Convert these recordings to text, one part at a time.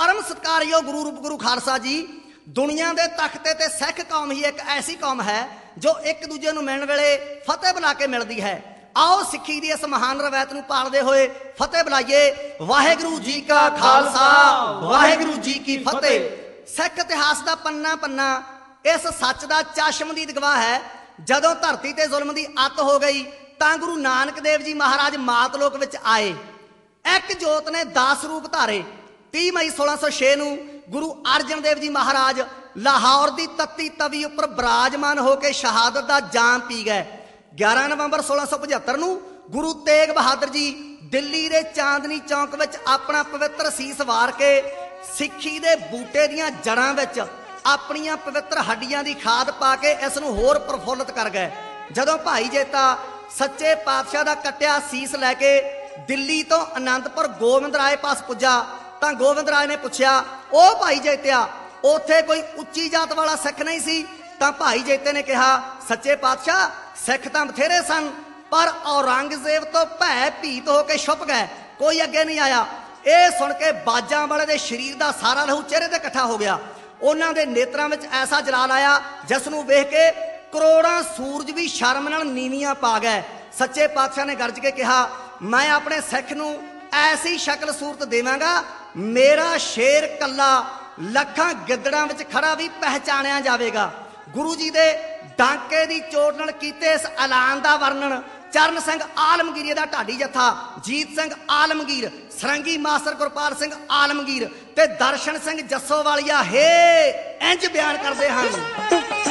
परम सत्कारयोग गुरु रूप गुरु खालसा जी, दुनिया के तख्ते ते सिख कौम ही एक ऐसी कौम है जो एक दूजे नूं मिलण वेले फतेह बुला के मिलती है। आओ सिक्खी दी इस महान रवायत नूं पालदे होए फतेह बुलाइए। वाहिगुरू जी का खालसा, वाहिगुरू जी की फतेह। सिख इतिहास का पन्ना पन्ना इस सच का चश्मदीद गवाह है। जदों धरती ते जुल्म की अत हो गई तां गुरु नानक देव जी महाराज मातलोक विच आए। एक जोत ने 10 रूप धारे। 30 मई 1606 नूं गुरु अर्जन देव जी महाराज लाहौर की तत्ती तवी उपर विराजमान होकर शहादत का जाम पी गए। 11 नवंबर 1675 नूं गुरु तेग बहादुर जी दिल्ली के चांदनी चौक विच अपना पवित्र सीस वार के सिक्खी दे बूटे दियां जड़ां विच अपनियां पवित्र हड्डियां दी खाद पा के इस नूं होर प्रफुल्लित कर गए। जदों भाई जेता सच्चे पातशाह दा कट्टिया सीस लैके दिल्ली तो आनंदपुर गोविंद राय पास पुजा तां गोविंद राय ने पुछया, ओ भाई जेतिया उत्थे कोई उच्ची जात वाला सिख नहीं सी? तां भाई जेते ने कहा, सच्चे पातशाह सिख तां बथेरे सन पर औरंगजेब तो भै भीत होके छुप गए, कोई अगे नहीं आया। ये सुन के बाजां वाले दे शरीर का सारा लहू चेहरे ते इकट्ठा हो गया। उन्हां दे नेत्रां विच ऐसा जलाल आया जिस नूं वेख के करोड़ां सूरज भी शर्म नाल नीवियां पा गए। सच्चे पातशाह ने गरज के कहा, मैं अपने सिख नूं ऐसी शक्ल सूरत देवांगा मेरा शेर कला लखां गिद्दड़ां विच खड़ा भी पहचानिया जावेगा। गुरु जी दे डांके दी चोट नाल कीते इस ऐलान दा वर्णन चरण सिंह आलमगीर दा ढाडी जत्था, जीत सिंह आलमगीर, सरंगी मास्टर गुरपाल सिंह आलमगीर ते दर्शन सिंह जस्सोवालिया हे इंज बयान करते हैं।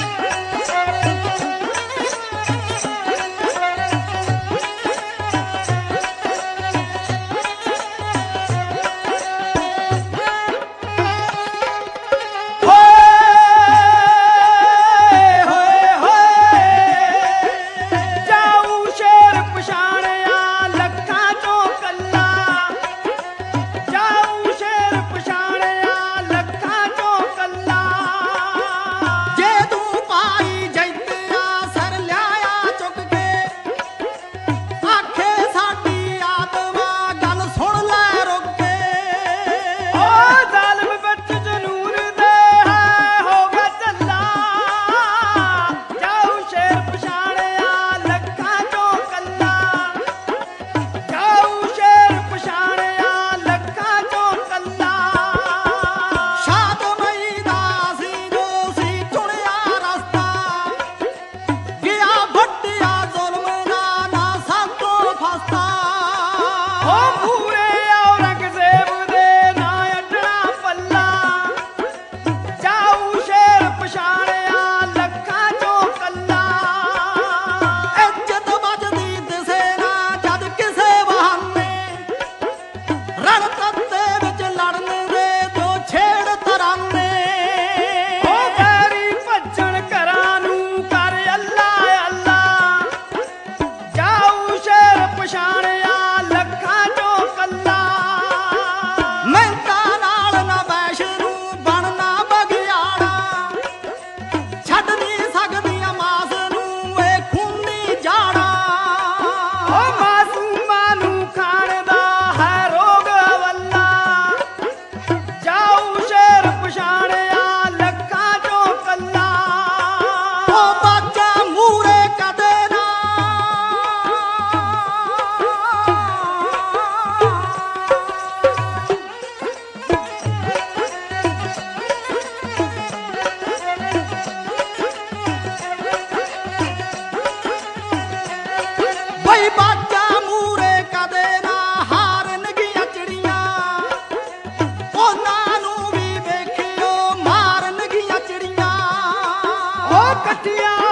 कटिया